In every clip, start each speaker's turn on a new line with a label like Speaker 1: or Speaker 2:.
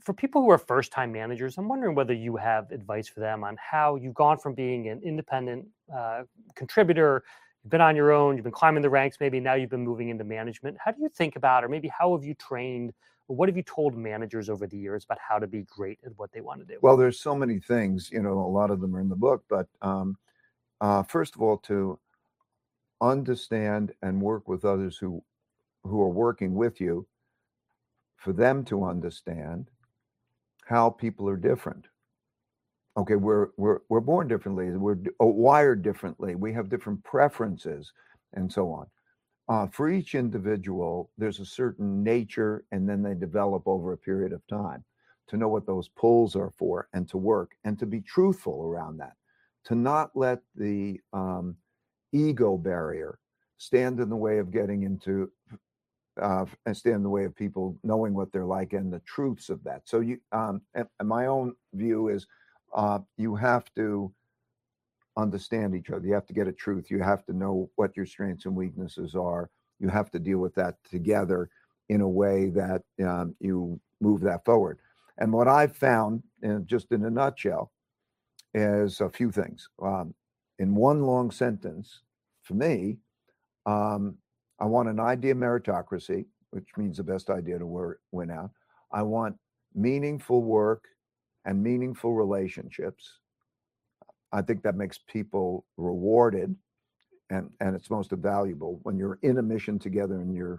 Speaker 1: For people who are first-time managers, I'm wondering whether you have advice for them on how you've gone from being an independent contributor, you've been on your own, you've been climbing the ranks, maybe now you've been moving into management. How do you think about, or maybe how have you trained, or what have you told managers over the years about how to be great at what they want to do?
Speaker 2: Well, there's so many things, a lot of them are in the book, but first of all, to understand and work with others who are working with you, for them to understand how people are different. Okay, we're born differently, we're wired differently, we have different preferences, and so on. For each individual, there's a certain nature, and then they develop over a period of time to know what those pulls are for, and to work and to be truthful around that, to not let the ego barrier stand in the way of getting into and stand in the way of people knowing what they're like and the truths of that. So and my own view is you have to understand each other. You have to get a truth. You have to know what your strengths and weaknesses are. You have to deal with that together in a way that you move that forward. And what I've found, just in a nutshell, is a few things. In one long sentence, for me, I want an idea meritocracy, which means the best idea to win out. I want meaningful work and meaningful relationships. I think that makes people rewarded, and it's most valuable when you're in a mission together and you're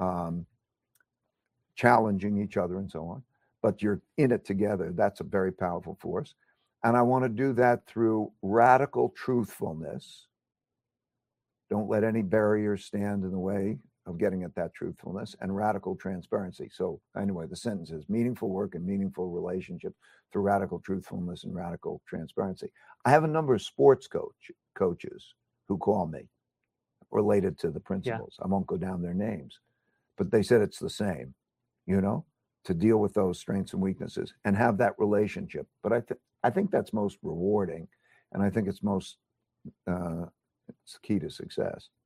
Speaker 2: challenging each other and so on, but you're in it together. That's a very powerful force. And I want to do that through radical truthfulness. Don't let any barriers stand in the way of getting at that truthfulness, and radical transparency. So anyway, the sentence is meaningful work and meaningful relationship through radical truthfulness and radical transparency. I have a number of sports coaches who call me related to the principles. I won't go down their names, but they said it's the same, to deal with those strengths and weaknesses and have that relationship. But I think that's most rewarding, and I think it's most it's key to success.